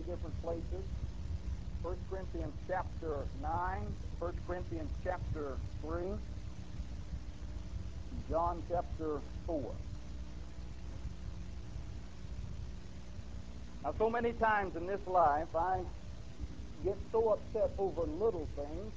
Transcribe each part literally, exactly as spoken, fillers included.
different places. First Corinthians chapter nine, First Corinthians chapter three, John chapter four. Now, so many times in this life, I get so upset over little things,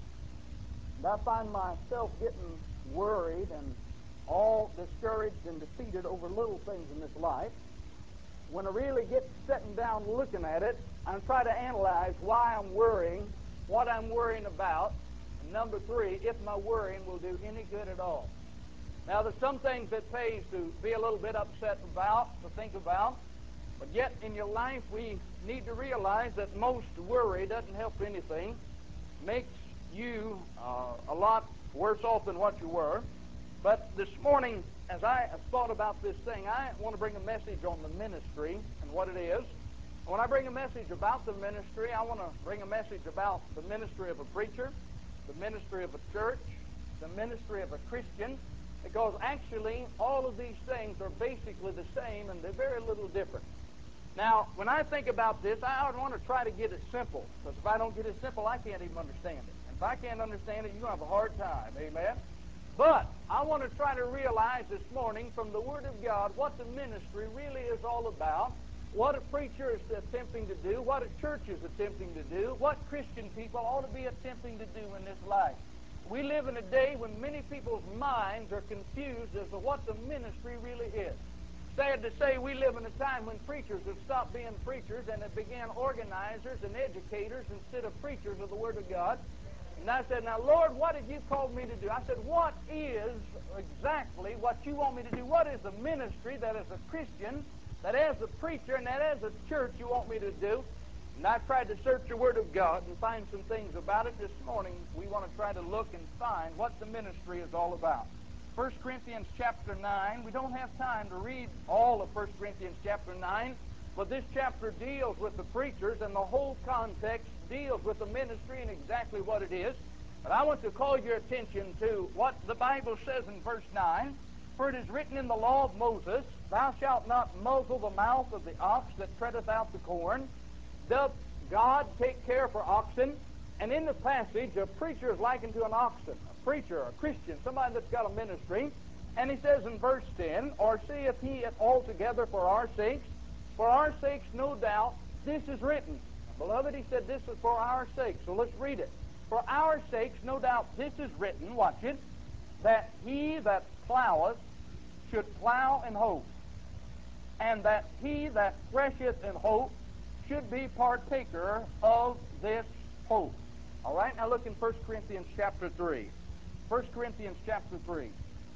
and I find myself getting worried and all discouraged and defeated over little things in this life. When I really get sitting down looking at it, I try to analyze why I'm worrying, what I'm worrying about, and number three, if my worrying will do any good at all. Now, there's some things that pays to be a little bit upset about, to think about, but yet in your life we need to realize that most worry doesn't help anything, makes you uh, a lot worse off than what you were. But this morning, as I have thought about this thing, I want to bring a message on the ministry and what it is. When I bring a message about the ministry, I want to bring a message about the ministry of a preacher, the ministry of a church, the ministry of a Christian, because actually all of these things are basically the same and they're very little different. Now, when I think about this, I want to try to get it simple, because if I don't get it simple, I can't even understand it. And if I can't understand it, you're going to have a hard time. Amen? But I want to try to realize this morning from the Word of God what the ministry really is all about, what a preacher is attempting to do, what a church is attempting to do, what Christian people ought to be attempting to do in this life. We live in a day when many people's minds are confused as to what the ministry really is. Sad to say, we live in a time when preachers have stopped being preachers and have began organizers and educators instead of preachers of the Word of God. And I said, now, Lord, what have you called me to do? I said, what is exactly what you want me to do? What is the ministry that as a Christian, that as a preacher, and that as a church you want me to do? And I tried to search the Word of God and find some things about it. This morning, we want to try to look and find what the ministry is all about. First Corinthians chapter nine, we don't have time to read all of First Corinthians chapter nine, but this chapter deals with the preachers, and the whole context deals with the ministry and exactly what it is. But I want to call your attention to what the Bible says in verse nine. For it is written in the law of Moses, Thou shalt not muzzle the mouth of the ox that treadeth out the corn. Doth God take care for oxen? And in the passage, a preacher is likened to an oxen. A preacher, a Christian, somebody that's got a ministry. And he says in verse ten, Or saith he it altogether for our sakes? For our sakes, no doubt, this is written. Now, beloved, he said this is for our sakes. So let's read it. For our sakes, no doubt, this is written, watch it, that he that ploweth should plow in hope, and that he that thresheth in hope should be partaker of this hope. All right, now look in First Corinthians chapter three. First Corinthians chapter three.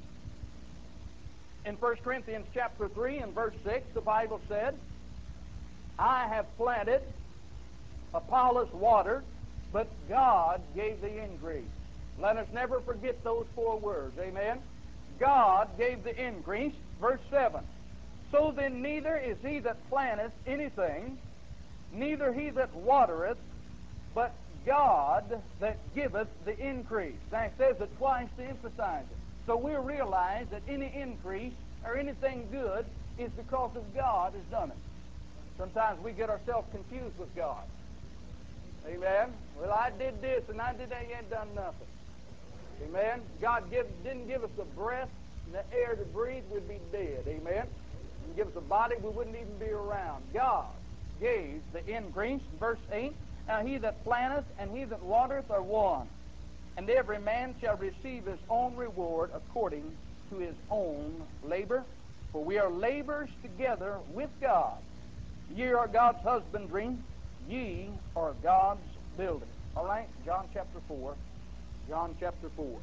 In First Corinthians chapter three and verse six, the Bible said, I have planted, Apollos watered, but God gave the increase. Let us never forget those four words. Amen? God gave the increase. Verse seven. So then neither is he that planteth anything, neither he that watereth, but God that giveth the increase. Now it says it twice to emphasize it. So we realize that any increase or anything good is because of God has done it. Sometimes we get ourselves confused with God. Amen? Well, I did this and I did that, you ain't done nothing. Amen? God give, didn't give us the breath and the air to breathe, we'd be dead. Amen? He didn't give us a body, we wouldn't even be around. God gave the increase. Verse eight, Now he that planteth and he that watereth are one, and every man shall receive his own reward according to his own labor. For we are laborers together with God. Ye are God's husbandry, ye are God's building. All right, John chapter four. John chapter four.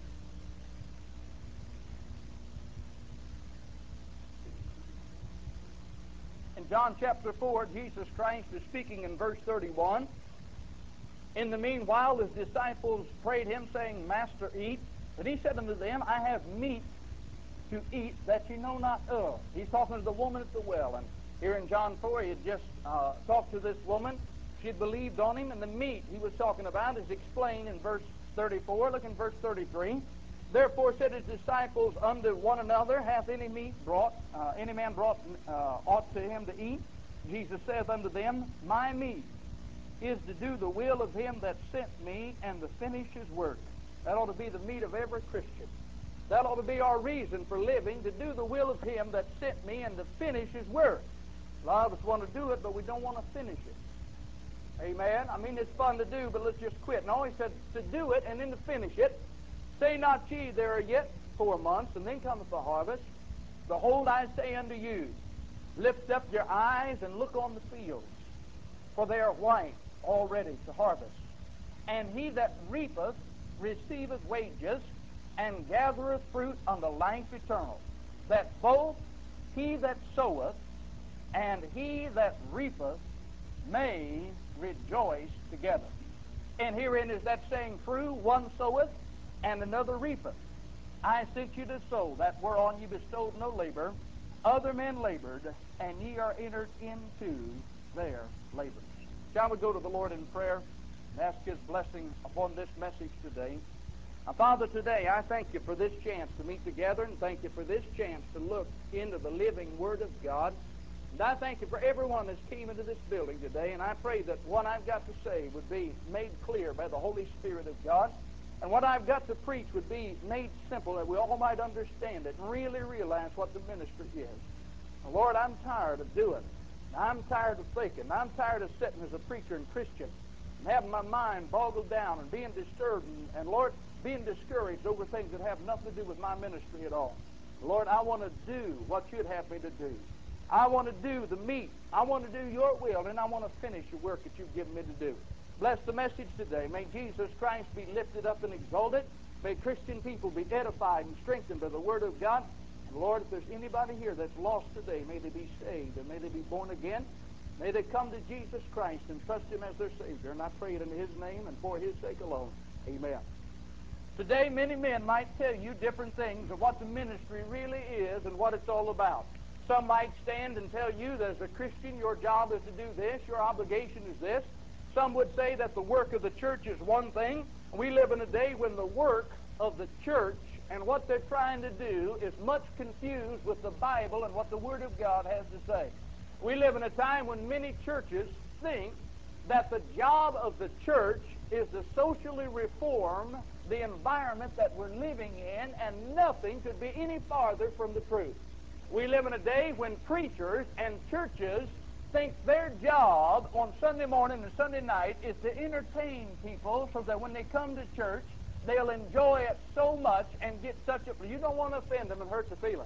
In John chapter four, Jesus Christ is speaking in verse thirty-one. In the meanwhile, his disciples prayed him, saying, Master, eat. But he said unto them, I have meat to eat that ye know not of. He's talking to the woman at the well. And here in John four, he had just uh, talked to this woman. She had believed on him, and the meat he was talking about is explained in verse thirty-four. Look in verse thirty-three. Therefore said his disciples unto one another, Hath any meat brought, uh, any man brought uh, aught to him to eat? Jesus saith unto them, My meat is to do the will of Him that sent me and to finish His work. That ought to be the meat of every Christian. That ought to be our reason for living, to do the will of Him that sent me and to finish His work. A lot of us want to do it, but we don't want to finish it. Amen? I mean, it's fun to do, but let's just quit. No, He said to do it and then to finish it. Say not ye, there are yet four months, and then cometh the harvest. Behold, I say unto you, lift up your eyes and look on the fields, for they are white already to harvest. And he that reapeth receiveth wages, and gathereth fruit unto life eternal, that both he that soweth and he that reapeth may rejoice together. And herein is that saying true, one soweth and another reapeth. I sent you to sow that whereon ye bestowed no labor. Other men labored, and ye are entered into their labors. Shall we go to the Lord in prayer and ask His blessing upon this message today? Now, Father, today I thank You for this chance to meet together, and thank You for this chance to look into the living Word of God. And I thank You for everyone that's came into this building today, and I pray that what I've got to say would be made clear by the Holy Spirit of God. And what I've got to preach would be made simple, that we all might understand it and really realize what the ministry is. Now, Lord, I'm tired of doing it. I'm tired of thinking. I'm tired of sitting as a preacher and Christian and having my mind boggled down and being disturbed and, and, Lord, being discouraged over things that have nothing to do with my ministry at all. Lord, I want to do what You'd have me to do. I want to do the meat. I want to do Your will, and I want to finish the work that You've given me to do. Bless the message today. May Jesus Christ be lifted up and exalted. May Christian people be edified and strengthened by the Word of God. And Lord, if there's anybody here that's lost today, may they be saved and may they be born again. May they come to Jesus Christ and trust Him as their Savior. And I pray it in His name and for His sake alone. Amen. Today, many men might tell you different things of what the ministry really is and what it's all about. Some might stand and tell you that as a Christian, your job is to do this, your obligation is this. Some would say that the work of the church is one thing. We live in a day when the work of the church and what they're trying to do is much confused with the Bible and what the Word of God has to say. We live in a time when many churches think that the job of the church is to socially reform the environment that we're living in, and nothing could be any farther from the truth. We live in a day when preachers and churches think their job on Sunday morning and Sunday night is to entertain people so that when they come to church, they'll enjoy it so much and get such a... You don't want to offend them and hurt their feelings.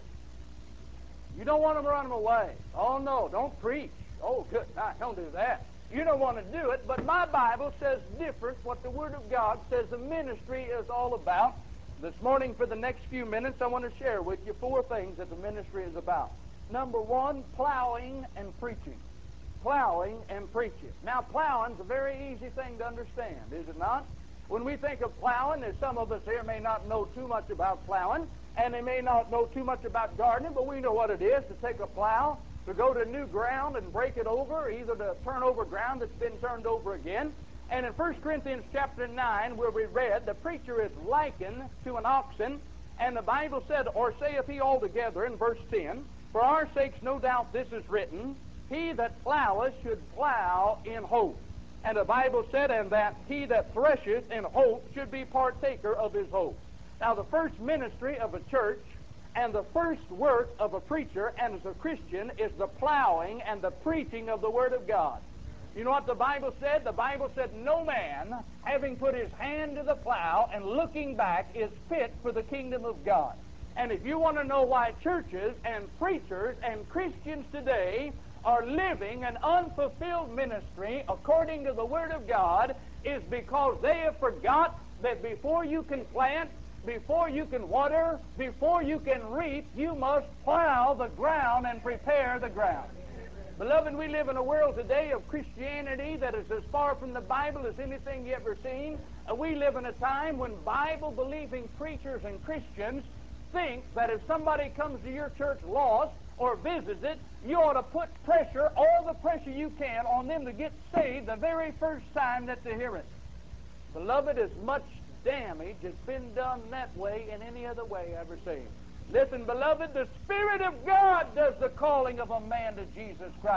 You don't want them to run them away. Oh, no, don't preach. Oh, good night, don't do that. You don't want to do it, but my Bible says different what the Word of God says the ministry is all about. This morning, for the next few minutes, I want to share with you four things that the ministry is about. Number one, plowing and preaching. Plowing and preaching. Now, plowing is a very easy thing to understand, is it not? When we think of plowing, there's some of us here may not know too much about plowing, and they may not know too much about gardening, but we know what it is to take a plow, to go to new ground and break it over, either to turn over ground that's been turned over again. And in First Corinthians chapter nine, where we read, the preacher is likened to an oxen, and the Bible said, or saith he altogether in verse ten, for our sakes no doubt this is written, he that ploweth should plow in hope. And the Bible said, and that he that thresheth in hope should be partaker of his hope. Now, the first ministry of a church and the first work of a preacher and as a Christian is the plowing and the preaching of the Word of God. You know what the Bible said? The Bible said, no man, having put his hand to the plow and looking back, is fit for the kingdom of God. And if you want to know why churches and preachers and Christians today are living an unfulfilled ministry according to the Word of God, is because they have forgot that before you can plant, before you can water, before you can reap, you must plow the ground and prepare the ground. Beloved, we live in a world today of Christianity that is as far from the Bible as anything you ever seen. Uh, we live in a time when Bible-believing preachers and Christians think that if somebody comes to your church lost or visits it, you ought to put pressure, all the pressure you can, on them to get saved the very first time that they hear it. Beloved, as much damage has been done that way in any other way ever seen. Listen, beloved, the Spirit of God does the calling of a man to Jesus Christ.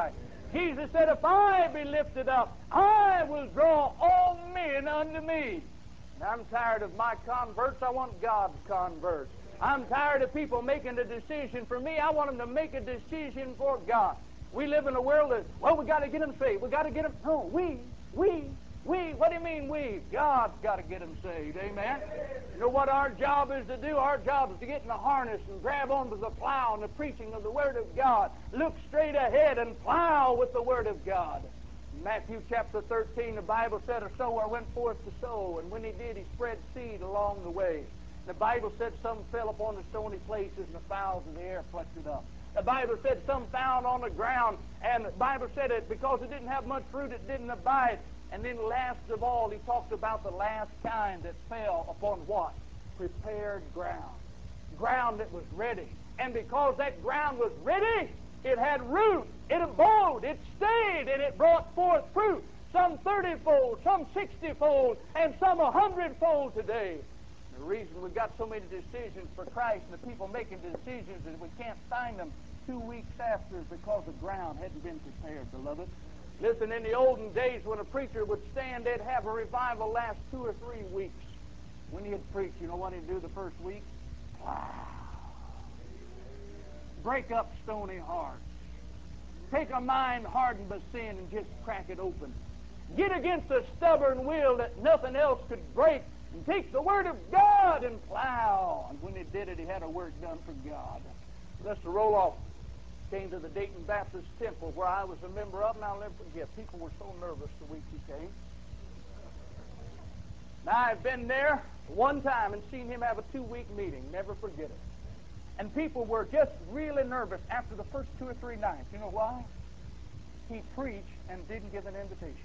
Jesus said, if I be lifted up, I will draw all men unto me. And I'm tired of my converts. I want God's converts. I'm tired of people making a decision for me. I want them to make a decision for God. We live in a world that, well, we got to get them saved. We got to get them. No, we, we, we. What do you mean we? God's got to get them saved. Amen. You know what our job is to do? Our job is to get in the harness and grab onto the plow and the preaching of the Word of God. Look straight ahead and plow with the Word of God. In Matthew chapter thirteen, the Bible said, a sower went forth to sow, and when he did, he spread seed along the way. The Bible said some fell upon the stony places, and the fowls of the air plucked it up. The Bible said some found on the ground, and the Bible said it because it didn't have much fruit, it didn't abide. And then last of all, he talked about the last kind that fell upon what? Prepared ground. Ground that was ready. And because that ground was ready, it had root, it abode, it stayed, and it brought forth fruit. Some thirty-fold, some sixty-fold, and some a hundred-fold today. The reason we've got so many decisions for Christ and the people making decisions and we can't find them two weeks after is because the ground hadn't been prepared, beloved. Listen, in the olden days when a preacher would stand, they'd have a revival last two or three weeks. When he'd preach, you know what he'd do the first week? Wow. Break up stony hearts. Take a mind hardened by sin and just crack it open. Get against a stubborn will that nothing else could break, and take the Word of God and plow. And when he did it, he had a work done for God. Let's roll off. Came to the Dayton Baptist Temple where I was a member of, and I'll never forget. People were so nervous the week he came. Now, I've been there one time and seen him have a two-week meeting. Never forget it. And people were just really nervous after the first two or three nights. You know why? He preached and didn't give an invitation.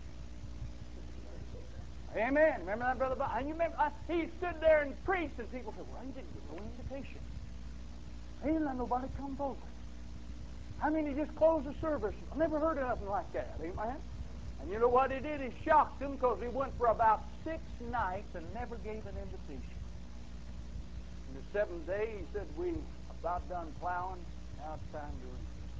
Amen. Remember that, Brother Bob? And you remember, uh, he stood there and preached, and people said, well, he didn't give no invitation. He didn't let nobody come forward. I mean, he just closed the service. I never heard of nothing like that. Amen. And you know what he did? He shocked them because he went for about six nights and never gave an invitation. In the seventh day, he said, we about done plowing. Now it's time to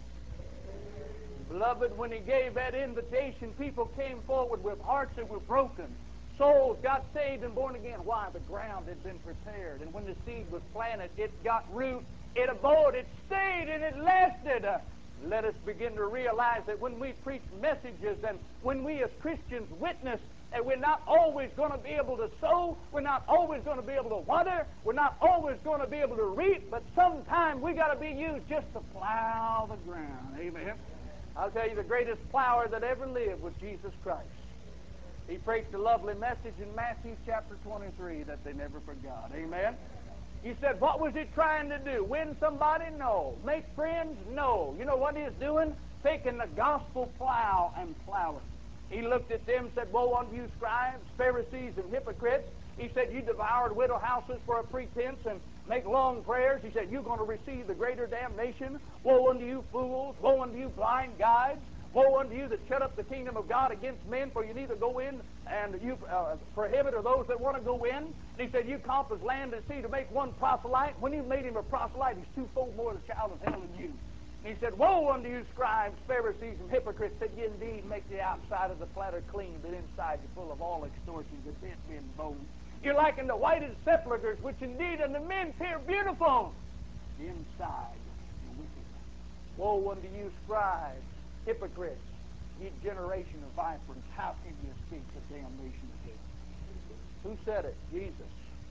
reap. Beloved, when he gave that invitation, people came forward with hearts that were broken. Souls got saved and born again. Why? The ground had been prepared. And when the seed was planted, it got root, it abode, it stayed, and it lasted. Uh, let us begin to realize that when we preach messages and when we as Christians witness, that we're not always going to be able to sow, we're not always going to be able to water, we're not always going to be able to reap, but sometime we got to be used just to plow the ground. Amen. I'll tell you, the greatest plower that ever lived was Jesus Christ. He preached a lovely message in Matthew chapter twenty-three that they never forgot. Amen. He said, what was he trying to do? Win somebody? No. Make friends? No. You know what he's doing? Taking the gospel plow and plowing. He looked at them and said, woe unto you, scribes, Pharisees, and hypocrites. He said, you devoured widow houses for a pretense and make long prayers. He said, you're going to receive the greater damnation. Woe unto you, fools. Woe unto you, blind guides. Woe unto you that shut up the kingdom of God against men, for you neither go in and you uh, prohibit or those that want to go in. And he said, you compass land and sea to make one proselyte. When you made him a proselyte, he's twofold more the child of hell than you. And he said, woe unto you, scribes, Pharisees, and hypocrites, that you indeed make the outside of the platter clean, but inside you're full of all extortions and dead men's bones. You're like in the whited sepulchres, which indeed unto men appear beautiful. The inside you're wicked. Woe unto you, scribes, hypocrites, ye generation of vipers, how can you escape the damnation of hell? Who said it? Jesus.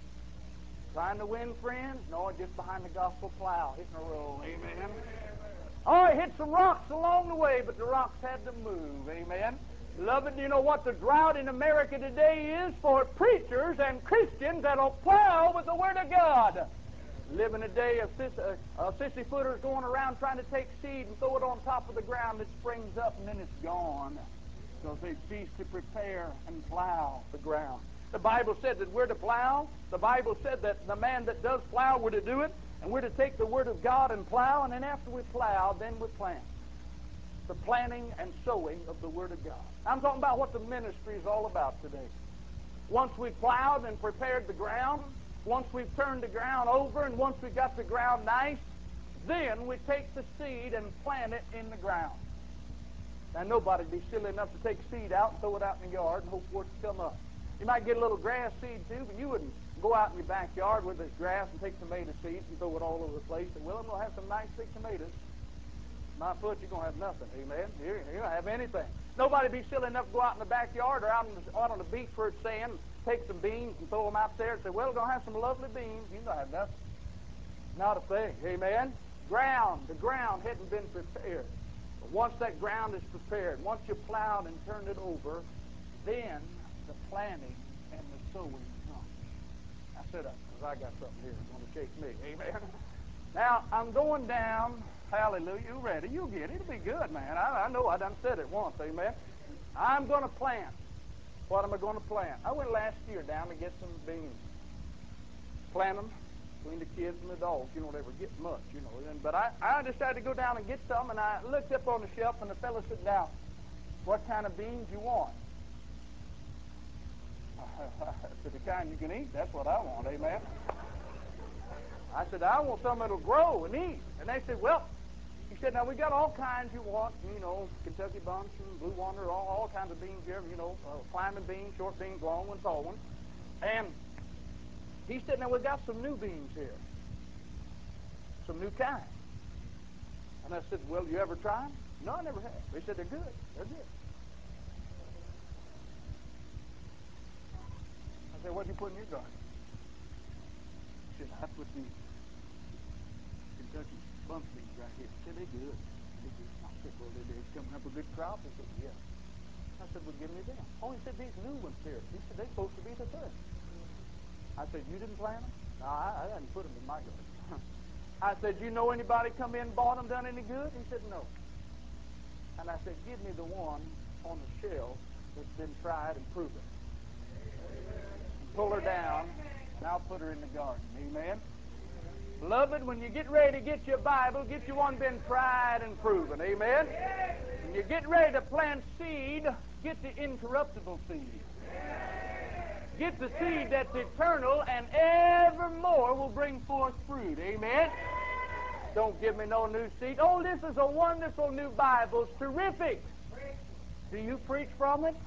Trying to win friends? No, just behind the gospel plow, hitting a roll. Amen. Oh, he hit some rocks along the way, but the rocks had to move. Amen. Beloved, do you know what the drought in America today is? For preachers and Christians that'll plow with the Word of God. Live in a day of sis, uh, uh, sissy-footers going around trying to take seed and throw it on top of the ground. It springs up and then it's gone because they've ceased to prepare and plow the ground. The Bible said that we're to plow. The Bible said that the man that does plow, we're to do it. And we're to take the Word of God and plow. And then after we plow, then we plant. The planting and sowing of the Word of God. I'm talking about what the ministry is all about today. Once we've plowed and prepared the ground, once we've turned the ground over, and once we've got the ground nice, then we take the seed and plant it in the ground. Now, nobody'd be silly enough to take seed out and throw it out in the yard and hope for it to come up. You might get a little grass seed too, but you wouldn't go out in your backyard with this grass and take tomato seeds and throw it all over the place and, well, I'm going to have some nice big tomatoes. My foot, you're going to have nothing. Amen? You're, you're going to have anything. Nobody'd be silly enough to go out in the backyard or out on the, out on the beach where it's sand and take some beans and throw them out there and say, well, we're going to have some lovely beans. You're going to have nothing. Not a thing. Amen? Ground. The ground hadn't been prepared. But once that ground is prepared, once you plowed and turned it over, then the planting and the sowing comes. I said that because I got something here that's going to shake me. Amen? Now, I'm going down. Hallelujah. You ready? You'll get it. It'll be good, man. I, I know I done said it once. Amen? I'm going to plant. What am I going to plant? I went last year down to get some beans. Plant them between the kids and the dogs. You don't ever get much, you know. But I, I decided to go down and get some, and I looked up on the shelf, and the fellow said, now, what kind of beans you want? I said, the kind you can eat. That's what I want. Amen? I said, I want some that'll grow and eat. And they said, well, he said, now we got all kinds you want, you know, Kentucky Bunch and Blue Wonder, all, all kinds of beans here, you know, uh, climbing beans, short beans, long ones, tall ones. And he said, now we got some new beans here, some new kinds. And I said, well, you ever try them? No, I never have. They said, they're good. They're good. I said, what'd you put in your garden? He said, I put these Kentucky Bunch beans right here. He said, they're good. They're good. I said, well, they, they're coming up a good crop. He said, yes. I said, well, give me them. Oh, he said, these new ones here. He said, they're supposed to be the third. I said, you didn't plant them? No, I, I didn't put them in my garden. I said, you know anybody come in, bought them, done any good? He said, no. And I said, give me the one on the shelf that's been tried and proven. And pull her down, and I'll put her in the garden. Amen? Beloved, when you get ready to get your Bible, get you one been tried and proven. Amen? When you get ready to plant seed, get the incorruptible seed. Get the seed that's eternal and evermore will bring forth fruit. Amen? Don't give me no new seed. Oh, this is a wonderful new Bible. It's terrific. Do you preach from it?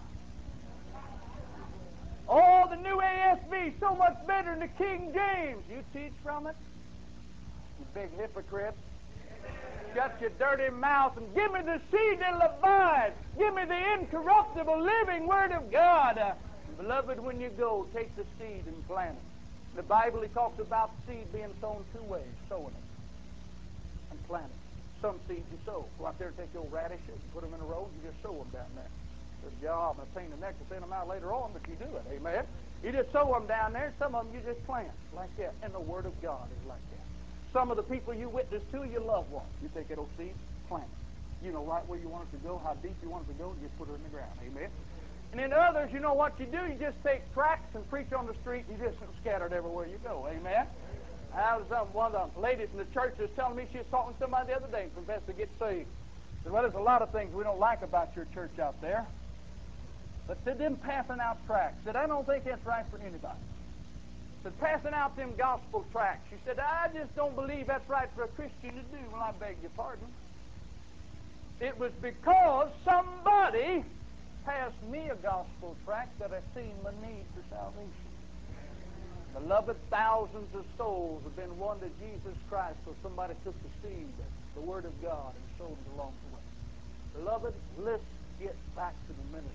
Oh, the new A S V, so much better than the King James. You teach from it? You big hypocrite. Shut your dirty mouth and give me the seed that'll abide. Give me the incorruptible living Word of God. Uh, beloved, when you go, take the seed and plant it. The Bible, it talks about seed being sown two ways, sowing it and planting it. Some seeds you sow. Go out there and take your radishes and put them in a row and you just sow them down there. There's a job and a pain in the neck to send them out later on, but you do it. Amen? You just sow them down there. Some of them you just plant like that. And the Word of God is like that. Some of the people you witness to, your loved ones, you take that old seed, plant it. You know right where you want it to go, how deep you want it to go, and you just put it in the ground. Amen? And then others, you know what you do? You just take tracts and preach on the street, and you just scatter it everywhere you go. Amen? I was um, one of the ladies in the church was telling me she was talking to somebody the other day and professed to get saved. I said, well, there's a lot of things we don't like about your church out there. But said, them passing out tracts. Said, I don't think that's right for anybody. Said, passing out them gospel tracts. She said, I just don't believe that's right for a Christian to do. Well, I beg your pardon. It was because somebody passed me a gospel tract that I seen my need for salvation. Beloved, thousands of souls have been won to Jesus Christ, so somebody took the seed, the Word of God, and sowed it along the way. Beloved, let's get back to the ministry.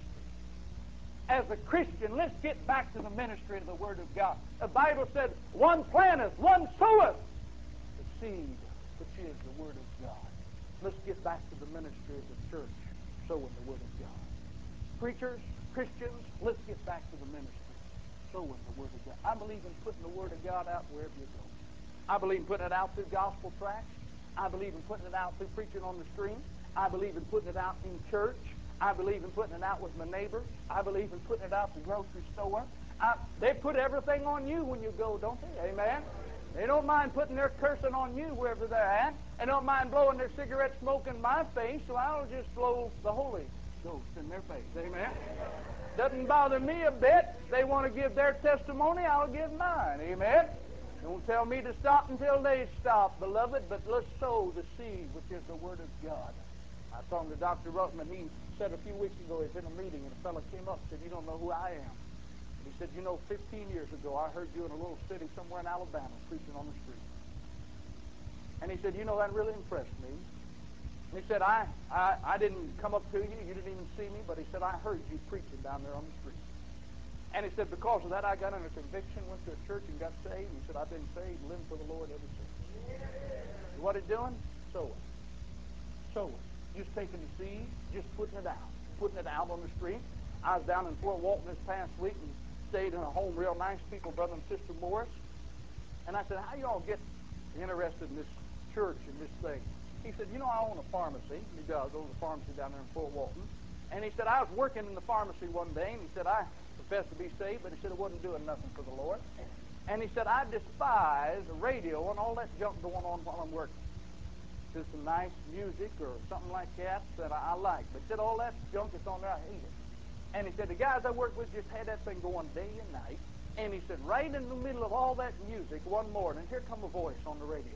As a Christian, let's get back to the ministry of the Word of God. The Bible said, one planteth, one soweth the seed, which is the Word of God. Let's get back to the ministry of the church, sowing the Word of God. Preachers, Christians, let's get back to the ministry, sowing the Word of God. I believe in putting the Word of God out wherever you go. I believe in putting it out through gospel tracts. I believe in putting it out through preaching on the street. I believe in putting it out in church. I believe in putting it out with my neighbors. I believe in putting it out at the grocery store. I, they put everything on you when you go, don't they? Amen? They don't mind putting their cursing on you wherever they're at. They don't mind blowing their cigarette smoke in my face, so I'll just blow the Holy Ghost in their face. Amen? Doesn't bother me a bit. They want to give their testimony, I'll give mine. Amen? Don't tell me to stop until they stop, beloved, but let's sow the seed, which is the Word of God. I was talking to Doctor Ruttman. He said a few weeks ago he was in a meeting, and a fellow came up and said, "You don't know who I am." And he said, "You know, fifteen years ago I heard you in a little city somewhere in Alabama preaching on the street." And he said, "You know, that really impressed me." And he said, I, I, I didn't come up to you, you didn't even see me, but he said, I heard you preaching down there on the street. And he said, because of that, I got under conviction, went to a church and got saved. He said, I've been saved and living for the Lord ever since. Yeah. What he's doing? Sowing. Sowing. Just taking the seed, just putting it out. Putting it out on the street. I was down in Fort Walton this past week and stayed in a home, real nice people, Brother and Sister Morris. And I said, how you all get interested in this church and this thing? He said, you know, I own a pharmacy. He does, owns a pharmacy down there in Fort Walton. And he said, I was working in the pharmacy one day, and he said, I professed to be saved, but he said it wasn't doing nothing for the Lord. And he said, I despise radio and all that junk going on while I'm working. There's some nice music or something like that that I, I like. But he said, all that junk that's on there, I hate it. And he said, the guys I work with just had that thing going day and night. And he said, right in the middle of all that music one morning, here come a voice on the radio.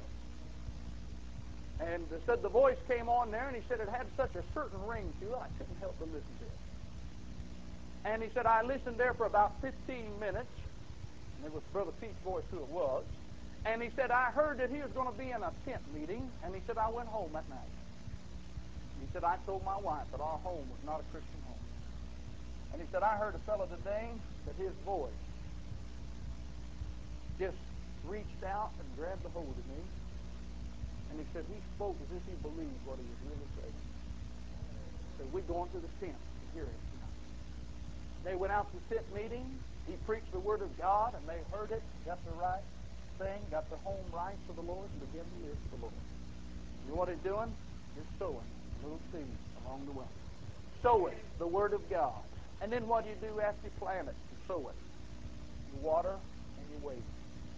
And said the voice came on there, and he said it had such a certain ring to it, I couldn't help but listen to it. And he said, I listened there for about fifteen minutes, and it was Brother Pete's voice who it was. And he said, I heard that he was going to be in a tent meeting, and he said, I went home that night. He said, I told my wife that our home was not a Christian home. And he said, I heard a fellow today that his voice just reached out and grabbed a hold of me. And he said he spoke as if he believed what he was really saying. So we're going to the tent to hear it tonight. They went out to the tent meeting. He preached the Word of God, and they heard it, got the right thing, got the home right for the Lord, and began to live for the Lord. You know what he's doing? He's sowing a little seed along the way. Sowing the Word of God. And then what do you do after you plant it? You sow it. You water and you wait.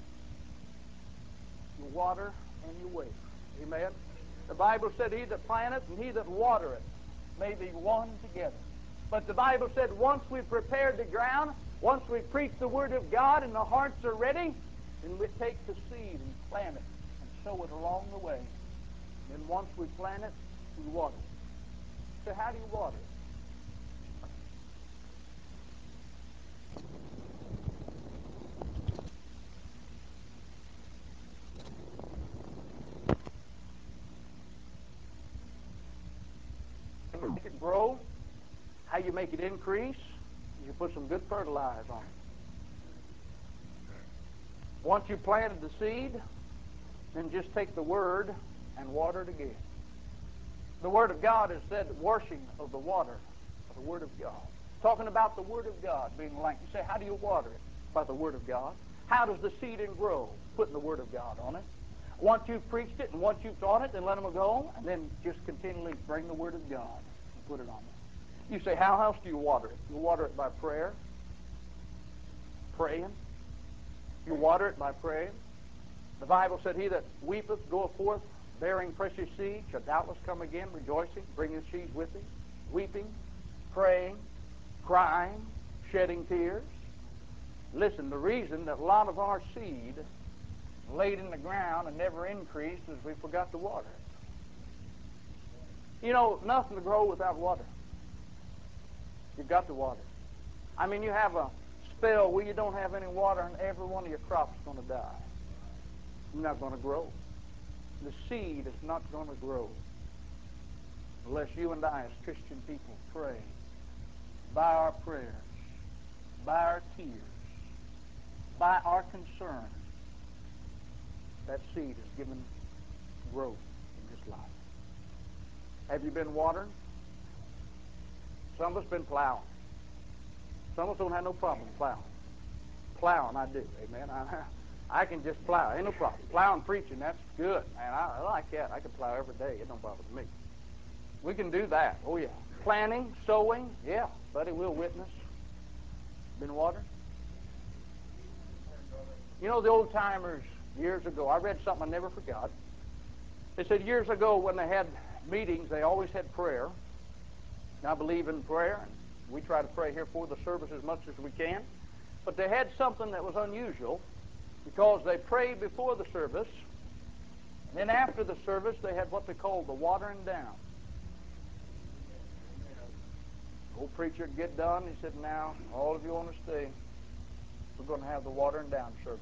You water and you wait. Amen. The Bible said, he that planteth and he that watereth may be one together. But the Bible said, once we've prepared the ground, once we've preached the Word of God and the hearts are ready, then we take the seed and plant it and sow it along the way. And then once we plant it, we water it. So how do you water it? Make it grow, how you make it increase, you put some good fertilizer on it. Once you planted the seed, then just take the Word and water it again. The Word of God is said washing of the water of the Word of God. Talking about the Word of God being like, you say, how do you water it? By the Word of God. How does the seed grow? Putting the Word of God on it. Once you've preached it and once you've taught it, then let them go, and then just continually bring the Word of God and put it on there. You say, how else do you water it? You water it by prayer, praying. You water it by praying. The Bible said, he that weepeth goeth forth, bearing precious seed, shall doubtless come again, rejoicing, bringing seeds with him, weeping, praying, crying, shedding tears. Listen, the reason that a lot of our seed laid in the ground and never increased is we forgot to water it. You know, nothing to grow without water. You've got to water. I mean, you have a spell where you don't have any water and every one of your crops is going to die. You're not going to grow. The seed is not going to grow unless you and I as Christian people pray by our prayers, by our tears, by our concern. That seed is given growth in this life. Have you been watering? Some of us been plowing. Some of us don't have no problem plowing. Plowing, I do. Amen. I, I can just plow. Ain't no problem. Plowing, preaching, that's good. Man, I, I like that. I can plow every day. It don't bother me. We can do that. Oh, yeah. Planting, sowing, yeah. Buddy, we'll witness. Been watering? You know, the old timers years ago, I read something I never forgot. They said years ago when they had meetings, they always had prayer. And I believe in prayer, and we try to pray here for the service as much as we can. But they had something that was unusual because they prayed before the service, and then after the service they had what they called the watering down. Old preacher would get done. He said, now, all of you want to stay. We're going to have the watering down service.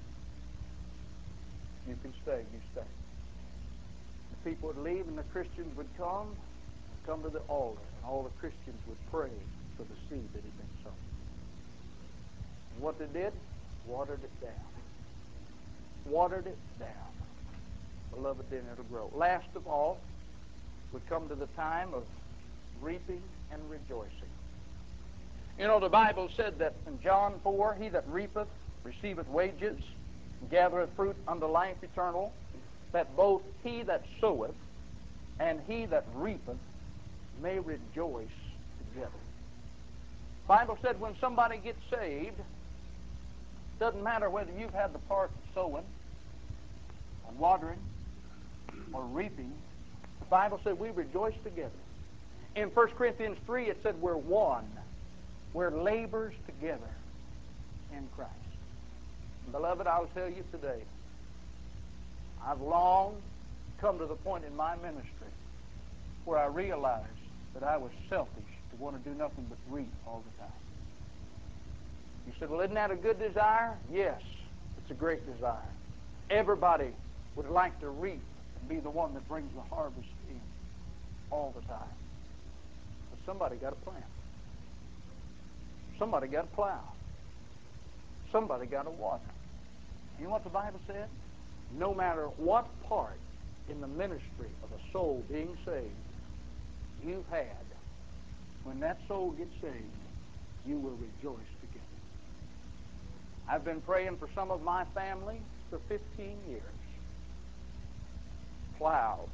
You can stay. You stay. The people would leave, and the Christians would come, come to the altar, and all the Christians would pray for the seed that had been sown. And what they did, watered it down. Watered it down. Beloved, then it'll grow. Last of all, we come to the time of reaping and rejoicing. You know, the Bible said that in John four, he that reapeth receiveth wages, and gathereth fruit unto life eternal, that both he that soweth and he that reapeth may rejoice together. The Bible said when somebody gets saved, doesn't matter whether you've had the part of sowing or watering or reaping, the Bible said we rejoice together. In First Corinthians three, it said we're one. We're laborers together in Christ. And beloved, I'll tell you today, I've long come to the point in my ministry where I realized that I was selfish to want to do nothing but reap all the time. You said, well, isn't that a good desire? Yes, it's a great desire. Everybody would like to reap and be the one that brings the harvest in all the time. But somebody got to plant. Somebody got to plow. Somebody got to water. You know what the Bible said? No matter what part in the ministry of a soul being saved you've had, when that soul gets saved, you will rejoice together. I've been praying for some of my family for fifteen years. Plowed.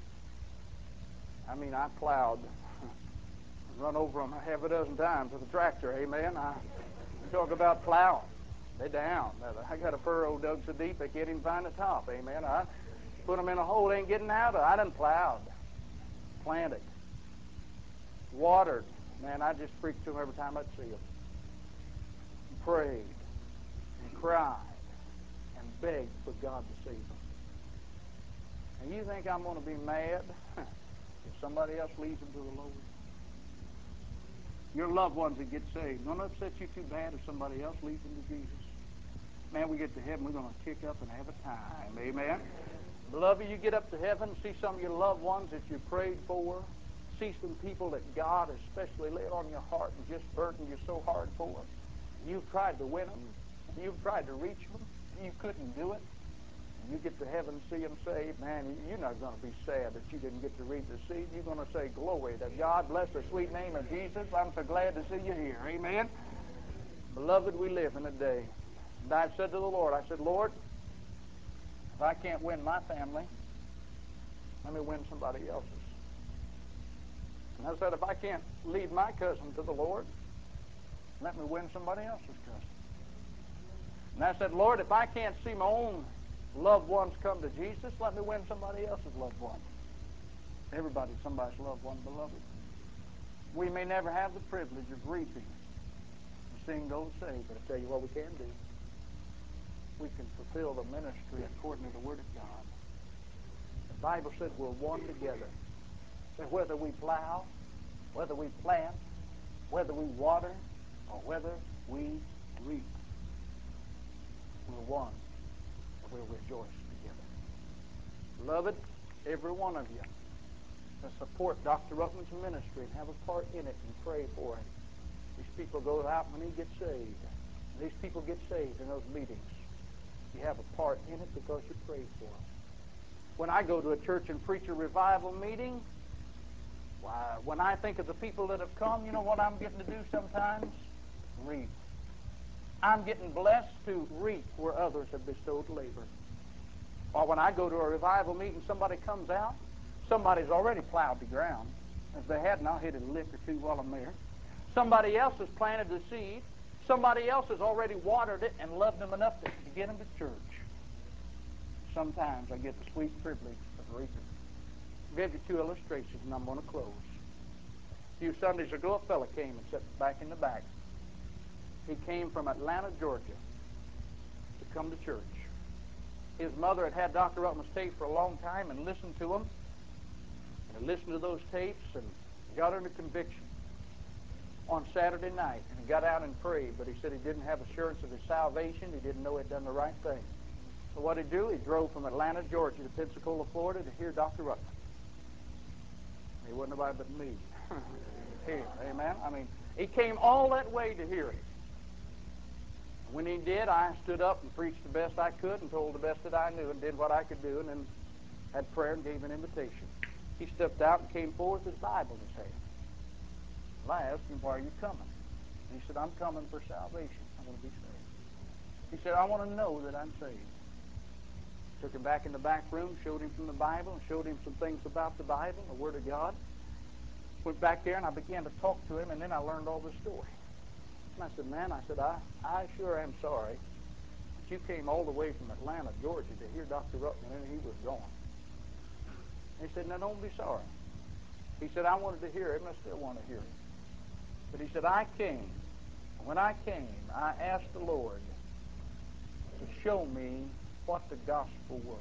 I mean, I plowed. Run over them half a dozen times with a tractor, amen. I talk about plowing. They're down. I got a furrow dug so deep they can't even find the top, amen. I put them in a hole they ain't getting out of. I done plowed. Planted. Watered. Man, I just preached to them every time I'd see them. Prayed. And cried. And begged for God to save them. And you think I'm going to be mad if somebody else leads them to the Lord? Your loved ones that get saved, don't upset you too bad if somebody else leads them to Jesus. Man, we get to heaven, we're going to kick up and have a time. Amen. Beloved, you get up to heaven, see some of your loved ones that you prayed for, see some people that God especially laid on your heart and just burdened you so hard for. You've tried to win them. You've tried to reach them. You couldn't do it. You get to heaven and see them saved, man, you're not going to be sad that you didn't get to read the seed. You're going to say, glory to God, bless the sweet name of Jesus. I'm so glad to see you here. Amen. Beloved, we live in a day. And I said to the Lord, I said, Lord, if I can't win my family, let me win somebody else's. And I said, if I can't lead my cousin to the Lord, let me win somebody else's cousin. And I said, Lord, if I can't see my own loved ones come to Jesus, let me win somebody else's loved one. Everybody's somebody's loved one, beloved. We may never have the privilege of reaping and seeing those saved, but I tell you what we can do. We can fulfill the ministry according to the Word of God. The Bible said we're one together. So whether we plow, whether we plant, whether we water, or whether we reap, we're one. We'll rejoice together. Beloved, every one of you to support Doctor Ruckman's ministry and have a part in it and pray for him. These people go out when he gets saved. These people get saved in those meetings. You have a part in it because you prayed for them. When I go to a church and preach a revival meeting, why, when I think of the people that have come, you know what I'm getting to do sometimes? Reap. I'm getting blessed to reap where others have bestowed labor. Or when I go to a revival meeting, somebody comes out, somebody's already plowed the ground. If they hadn't, I'll hit a lick or two while I'm there. Somebody else has planted the seed. Somebody else has already watered it and loved them enough to, to get them to church. Sometimes I get the sweet privilege of reaping. I'll give you two illustrations and I'm going to close. A few Sundays ago, a fellow came and sat back in the back. He came from Atlanta, Georgia, to come to church. His mother had had Doctor Ruckman's tapes for a long time and listened to them. And he listened to those tapes and got under conviction. on Saturday night, and he got out and prayed, but he said he didn't have assurance of his salvation. He didn't know he'd done the right thing. So what did he do? He drove from Atlanta, Georgia to Pensacola, Florida to hear Doctor Ruckman. He wasn't nobody but me. Here, amen? I mean, he came all that way to hear him. When he did, I stood up and preached the best I could and told the best that I knew and did what I could do, and then had prayer and gave an invitation. He stepped out and came forward with his Bible in his hand. Well, I asked him, why are you coming? And he said, I'm coming for salvation. I want to be saved. He said, I want to know that I'm saved. Took him back in the back room, showed him from the Bible, and showed him some things about the Bible, the Word of God. Went back there, and I began to talk to him, and then I learned all the story. And I said, man, I said, I, I sure am sorry that you came all the way from Atlanta, Georgia, to hear Doctor Ruckman, and he was gone. And he said, no, don't be sorry. He said, I wanted to hear him, and I still want to hear him. But he said, I came. When I came, I asked the Lord to show me what the gospel was.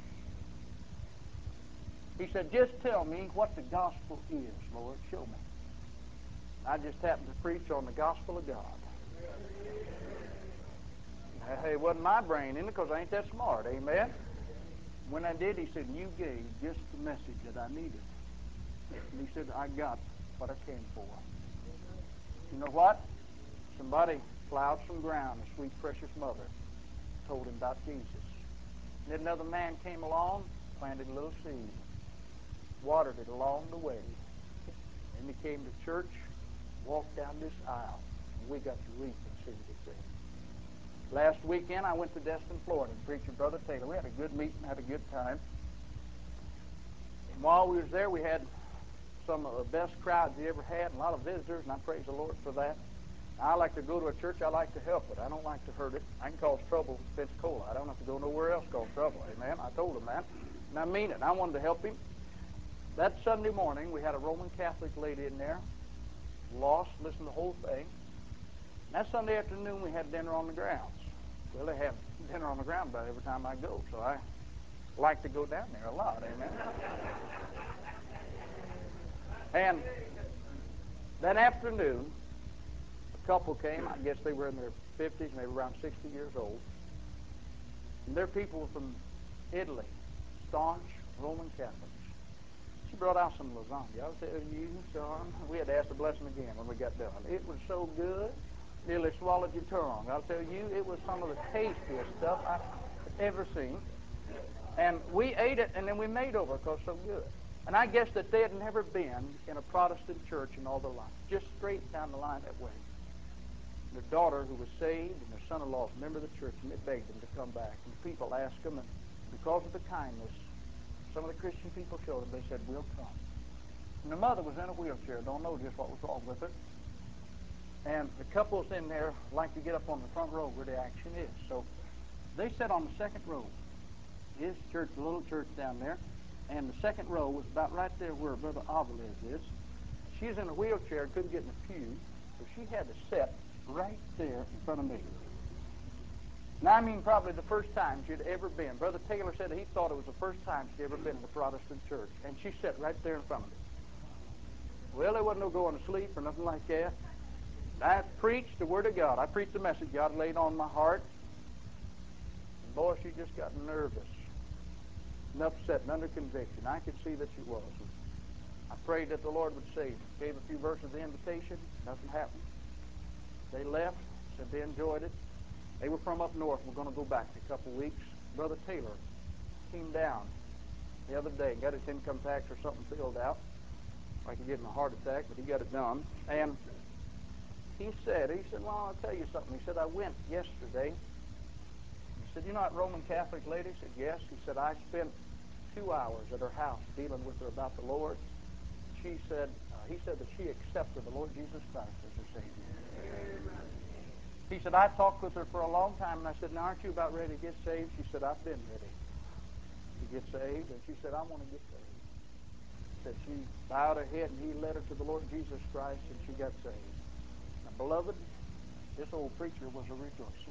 He said, just tell me what the gospel is, Lord. Show me. I just happened to preach on the gospel of God. It wasn't my brain in it because I ain't that smart, amen? When I did, he said, you gave just the message that I needed. And he said, I got what I came for. You know what? Somebody plowed some ground, a sweet, precious mother told him about Jesus. And then another man came along, planted a little seed, watered it along the way. And he came to church, walked down this aisle, and we got to reap and see what he said. Last weekend, I went to Destin, Florida, and preached with Brother Taylor. We had a good meeting, had a good time. And while we was there, we had some of the best crowds we ever had, and a lot of visitors, and I praise the Lord for that. I like to go to a church. I like to help it. I don't like to hurt it. I can cause trouble in Pensacola. I don't have to go nowhere else cause trouble. Amen. I told him that, and I mean it. I wanted to help him. That Sunday morning, we had a Roman Catholic lady in there, lost, listened to the whole thing. And that Sunday afternoon, we had dinner on the grounds. Well, they have dinner on the ground about every time I go, so I like to go down there a lot. Amen. And that afternoon, a couple came. I guess they were in their fifties, maybe around sixty years old. And they're people from Italy, staunch Roman Catholics. She brought out some lasagna. I was telling you, son, we had to ask the blessing again when we got done. It was so good, nearly swallowed your tongue. I'll tell you, it was some of the tastiest stuff I've ever seen. And we ate it, and then we made over because it was so good. And I guess that they had never been in a Protestant church in all their life, just straight down the line that way. Their daughter, who was saved, and their son-in-law was a member of the church, and they begged them to come back. And the people asked them, and because of the kindness some of the Christian people showed them, they said, we'll come. And the mother was in a wheelchair, don't know just what was wrong with her. And the couples in there like to get up on the front row where the action is. So they sat on the second row. His church, a little church down there, and the second row was about right there where Brother Avalez is. She's in a wheelchair and couldn't get in the pew, so she had to sit right there in front of me. And I mean probably the first time she'd ever been. Brother Taylor said that he thought it was the first time she'd ever been in a Protestant church, and she sat right there in front of me. Well, there wasn't no going to sleep or nothing like that. I preached the Word of God. I preached the message God laid on my heart. And boy, she just got nervous and upset and under conviction. I could see that she was. I prayed that the Lord would save her. Gave a few verses of the invitation. Nothing happened. They left. Said they enjoyed it. They were from up north. We're going to go back in a couple of weeks. Brother Taylor came down the other day and got his income tax or something filled out. Like he did in a heart attack, but he got it done. And he said, he said, well, I'll tell you something. He said, I went yesterday. He said, you know that Roman Catholic lady? He said, yes. He said, I spent two hours at her house dealing with her about the Lord. She said, uh, he said that she accepted the Lord Jesus Christ as her Savior. Amen. He said, I talked with her for a long time, and I said, now aren't you about ready to get saved? She said, I've been ready to get saved. And she said, I want to get saved. Said she bowed her head, and he led her to the Lord Jesus Christ, and she got saved. Now, beloved, this old preacher was a rejoicing.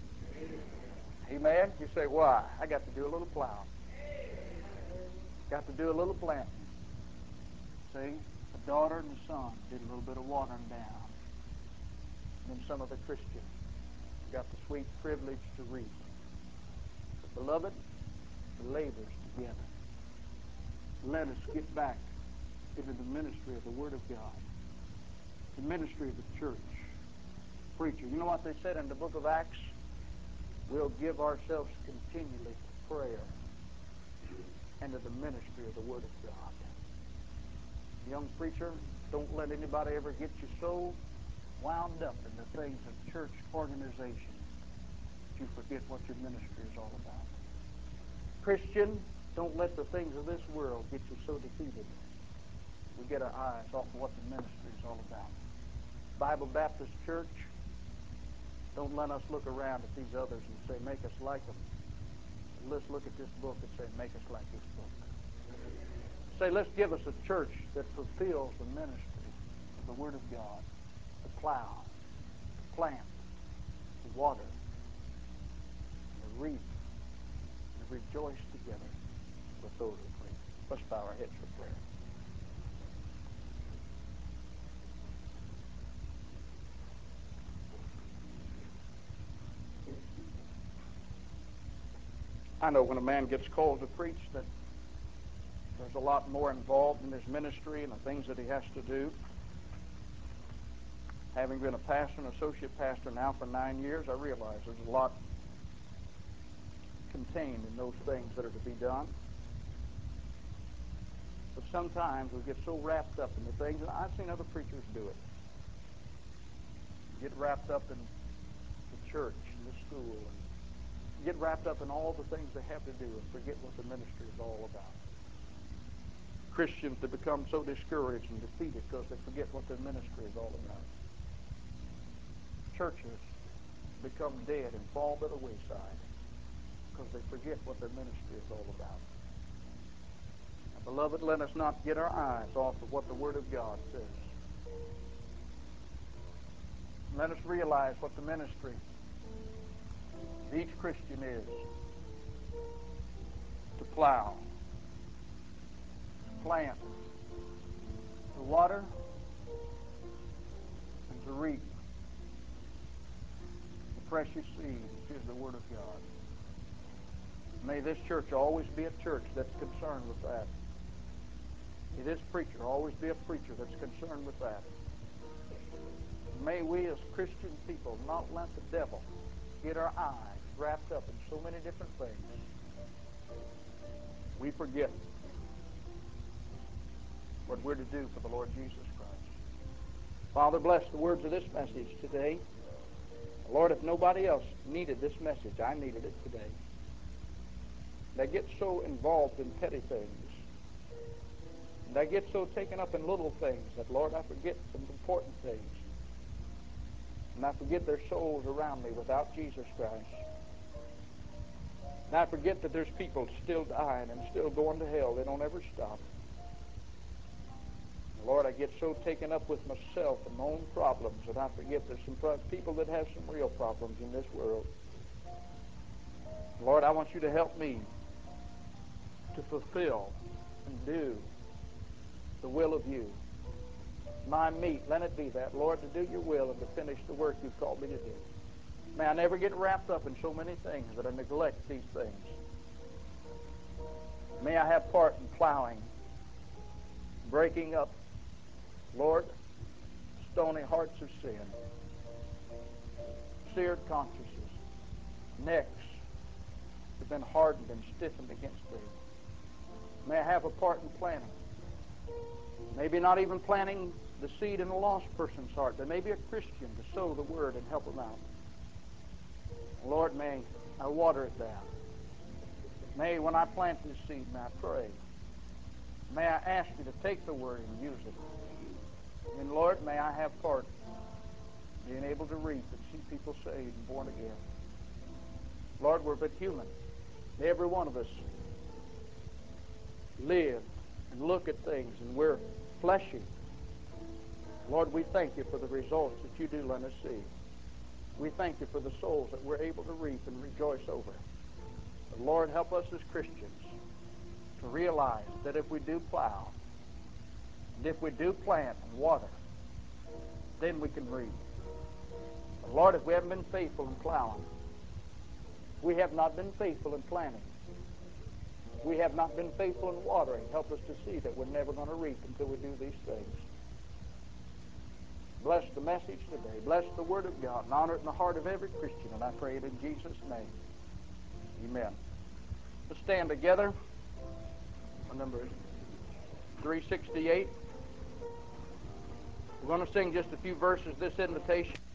Amen. Amen. You say, why? I got to do a little plowing. Got to do a little planting. See, the daughter and the son did a little bit of watering down. And then some of the Christians got the sweet privilege to reap. But beloved, the labor's together. Let us get back into the ministry of the Word of God, the ministry of the church. Preacher, you know what they said in the book of Acts? We'll give ourselves continually to prayer and to the ministry of the Word of God. Young preacher, don't let anybody ever get you so wound up in the things of church organization that you forget what your ministry is all about. Christian, don't let the things of this world get you so defeated we get our eyes off of what the ministry is all about. Bible Baptist Church, don't let us look around at these others and say, make us like them. Let's look at this book and say, make us like this book. Say, let's give us a church that fulfills the ministry of the Word of God, to plow, to plant, to water, and to reap, and to rejoice together with those who reap. Let's bow our heads for prayer. I know when a man gets called to preach that there's a lot more involved in his ministry and the things that he has to do. Having been a pastor and associate pastor now for nine years, I realize there's a lot contained in those things that are to be done. But sometimes we get so wrapped up in the things, and I've seen other preachers do it. Get wrapped up in the church and the school, and get wrapped up in all the things they have to do and forget what the ministry is all about. Christians that become so discouraged and defeated because they forget what their ministry is all about. Churches become dead and fall by the wayside because they forget what their ministry is all about. Now, beloved, let us not get our eyes off of what the Word of God says. Let us realize what the ministry of each Christian is: to plow, to plant, to water, and to reap the precious seed which is the Word of God. May this church always be a church that's concerned with that. May this preacher always be a preacher that's concerned with that. May we as Christian people not let the devil get our eyes wrapped up in so many different things. We forget what we're to do for the Lord Jesus Christ. Father, bless the words of this message today. Lord, if nobody else needed this message, I needed it today. They get so involved in petty things. And I get so taken up in little things that, Lord, I forget some important things. And I forget there's souls around me without Jesus Christ. And I forget that there's people still dying and still going to hell. They don't ever stop. And Lord, I get so taken up with myself and my own problems that I forget there's some pro- people that have some real problems in this world. Lord, I want you to help me to fulfill and do the will of you. My meat, let it be that, Lord, to do your will and to finish the work you've called me to do. May I never get wrapped up in so many things that I neglect these things. May I have part in plowing, breaking up, Lord, stony hearts of sin, seared consciences, necks that have been hardened and stiffened against thee. May I have a part in planting. Maybe not even planting the seed in a lost person's heart, but maybe a Christian to sow the word and help them out. Lord, may I water it down. May, when I plant this seed, may I pray. May I ask you to take the word and use it. And Lord, may I have part in being able to reap and see people saved and born again. Lord, we're but human. Every one of us live and look at things, and we're fleshy. Lord, we thank you for the results that you do let us see. We thank you for the souls that we're able to reap and rejoice over. But Lord, help us as Christians to realize that if we do plow, and if we do plant and water, then we can reap. Lord, if we haven't been faithful in plowing, we have not been faithful in planting, we have not been faithful in watering, help us to see that we're never going to reap until we do these things. Bless the message today. Bless the Word of God and honor it in the heart of every Christian. And I pray it in Jesus' name. Amen. Let's stand together. What number is it? three sixty-eight. We're going to sing just a few verses of this invitation.